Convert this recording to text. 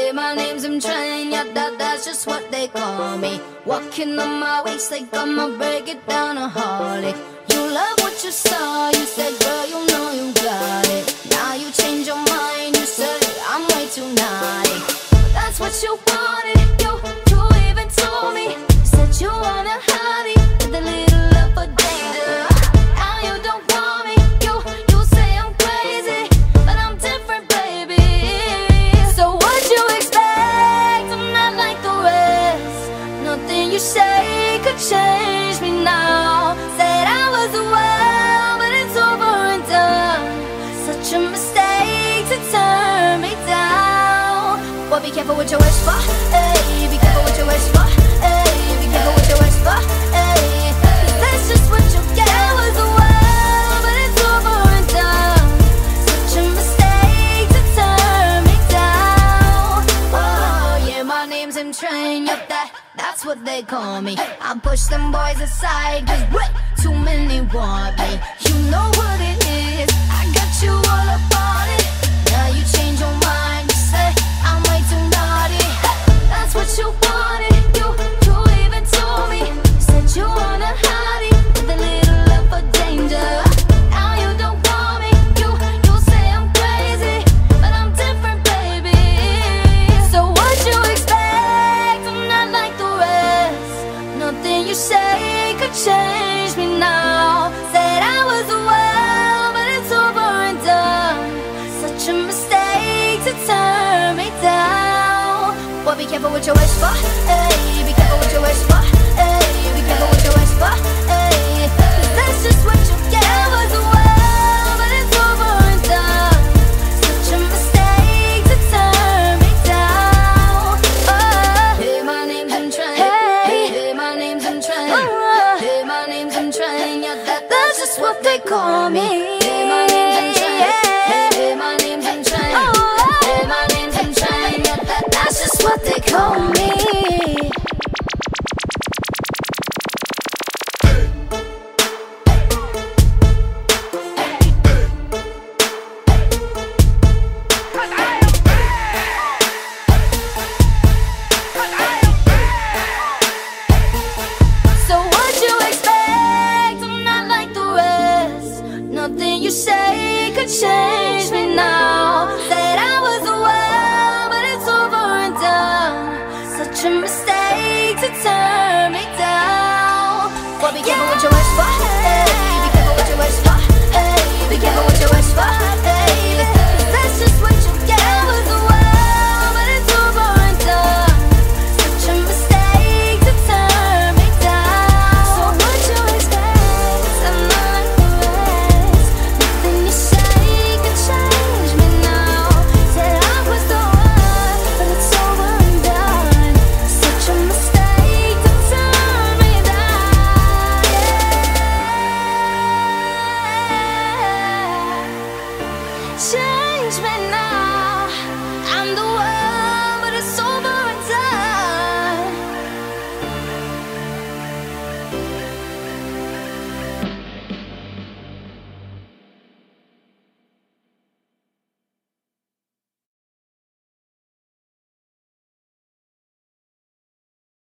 Hey, my name's Train, yeah, that's just what they call me. Walking on my waist like I'ma break it down a Harley. You love what you saw, you said, girl, you know you got it. Now you change your mind, you said, I'm way too naughty. That's what you wanted, you even told me. You said you want a hottie with a little love for danger. Now you don't want me, you say I'm crazy, but I'm different, baby. So what you expect? I'm not like the rest. Nothing you say could change me now. Said I was well, but it's over and done. Such a mistake to turn me down. Boy, be careful what you wish for, hey. Be careful what you wish for, hey. Be careful what you wish for, hey. 'Cause that's just what you get. I was well, but it's over and done. Such a mistake to turn me down. Oh yeah, my name's Train, yep, that's what they call me. I push them boys aside, 'cause way too many want me. You know what it is, I got you all up on it. Now you change your mind, you say I'm way too naughty. That's what you wanted, you even told me. You said you want a hottie with a little love for danger. Now you don't want me, you say I'm crazy, but I'm different, baby. So what you expect? I'm not like the rest. Nothing you say could change me now. Said I was well, but it's over and done. Such a mistake to turn me down. Boy, be careful what you wish for, hey. Be careful what you wish for, hey. Be careful what you wish for, hey. 'Cause that's just what you get. I was well, but it's over and done. Such a mistake to turn me down. Oh, hey, my name's Train. Hey, my name's Train. Hey, my name's Train. Yeah, that's just what they call me. Hey, my name's Train. Hey, my name's Train. Hey, my name's Train. Yeah, that's just what they call me. So what you expect? I'm not like the rest. Nothing you say could change me now. Said I was well, but it's over and done. Such a mistake to turn me down. Well, be careful what you wish for, hey. Be careful what you wish for, hey. Be careful what you wish for, hey. 'Cause that's just what you get. I was well, but it's over and done. Such a mistake to turn me down. So what you expect? I'm not like the rest. Nothing you say can change me now. Said I was the one, but it's over and done. Such a mistake to turn me down. Yeah.